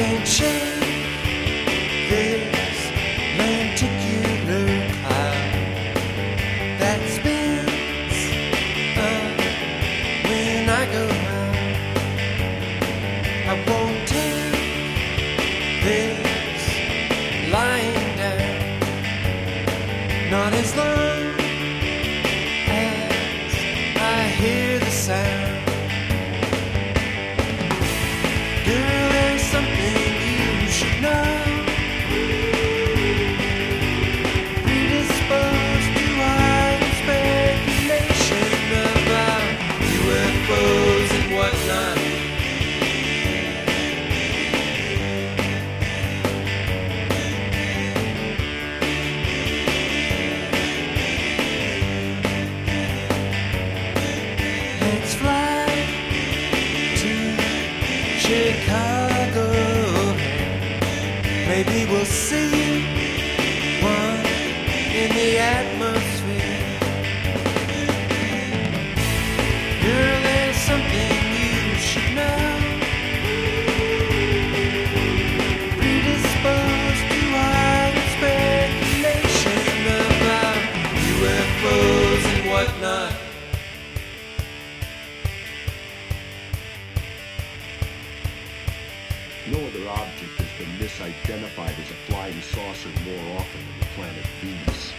can't shake this lenticular cloud that spins up when I go out. I won't take this lying down, not as long as I hear the sound. Girl, there's something you should know. Predisposed to wild speculation about UFOs and whatnot. Let's fly to Chicago. Maybe we'll see one in the atmosphere. Girl, there's something you should know. Predisposed to wild speculation about UFOs and whatnot. No other object has been misidentified as a flying saucer more often than the planet Venus.